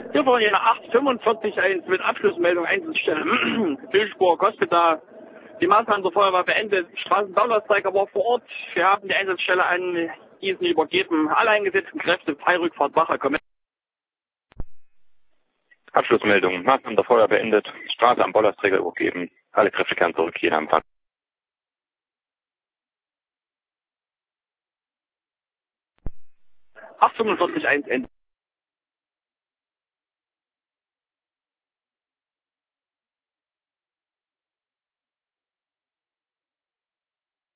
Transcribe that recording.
Hier vorne eine 845-1 mit Abschlussmeldung Einsatzstelle. Bildspur Cospita. Die Maßnahmen zur Feuerwehr beendet. Straßenbauleitsträger war vor Ort. Wir haben die Einsatzstelle an diesen übergeben. Alle eingesetzten Kräfte, Freirückfahrt, Wache, kommen. Abschlussmeldung. Maßnahmen der Feuerwehr beendet. Straße am Bollersträger übergeben. Alle Kräfte kehren zurück. Jeder Empfang. 845-1 Ende.